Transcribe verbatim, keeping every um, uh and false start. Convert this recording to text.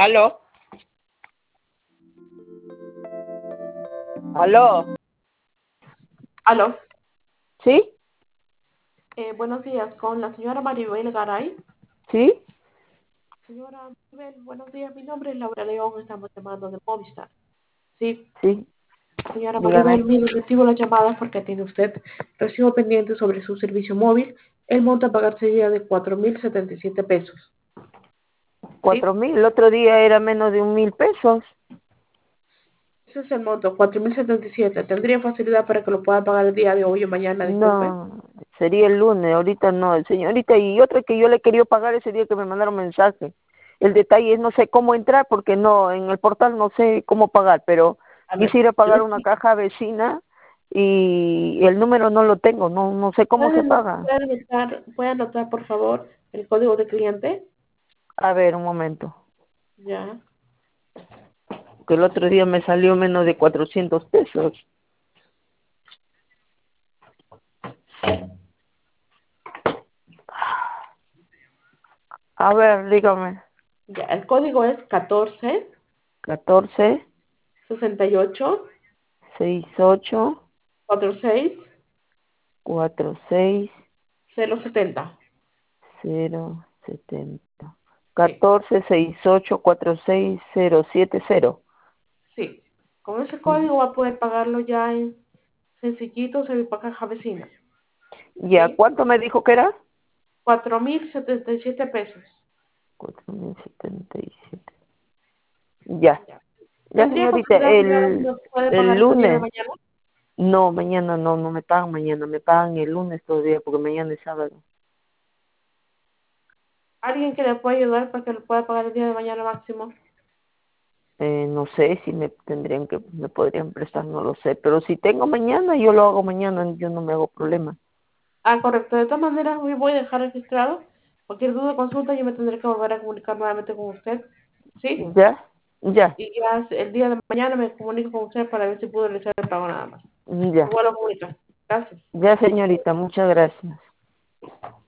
Aló, aló, Aló, ¿sí? eh, buenos días, con la señora Maribel Garay. ¿Sí? Señora Maribel, buenos días, mi nombre es Laura León, estamos llamando de Movistar. Sí, Sí, señora dígame. Maribel, mire, recibo la llamada porque tiene usted recibo pendiente sobre su servicio móvil. El monto a pagar sería de cuatro mil setenta y siete pesos. Cuatro Sí, mil, el otro día era menos de un mil pesos. ese es el monto, cuatro mil setenta y siete. ¿Tendría facilidad para que lo pueda pagar el día de hoy o mañana? Disculpe. No, sería el lunes, ahorita no, señorita. Y otra que yo le quería pagar ese día que me mandaron mensaje. El detalle es no sé cómo entrar porque no, en el portal no sé cómo pagar, pero A ver, quisiera yo pagar le una caja vecina y el número no lo tengo, no, no sé cómo se ¿puede paga. anotar, puede anotar, por favor, el código de cliente? A ver, un momento. Ya. Que el otro día me salió menos de cuatrocientos pesos. A ver, dígame. Ya, el código es catorce Catorce sesenta y ocho sesenta y ocho cuarenta y seis cuarenta y seis cero setenta. cero setenta. Sí, Catorce sesenta y ocho cuarenta y seis cero siete cero. sí. Con ese código va a poder pagarlo ya en sencillito, se va a caja vecina. Ya, ¿Sí? ¿cuánto me dijo que era? Cuatro mil setenta y siete pesos. Cuatro mil setenta y siete. Ya, Ya. ya ¿Tendría señorita, posibilidad, señora, si el, me puede el pagar el día de lunes. mañana? No, mañana no, no me pagan mañana, me pagan el lunes todavía porque mañana es sábado. ¿Alguien que le pueda ayudar para que lo pueda pagar el día de mañana máximo? Eh, no sé si me tendrían que, me podrían prestar, no lo sé, pero si tengo mañana, yo lo hago mañana, yo no me hago problema. Ah, correcto. De todas maneras, hoy voy a dejar registrado. Cualquier duda o consulta, yo me tendré que volver a comunicar nuevamente con usted. ¿Sí? ¿Ya? Ya, Y ya el día de mañana me comunico con usted para ver si puedo realizar el pago nada más. ya, Igual lo comunica. Gracias. ya señorita, muchas gracias.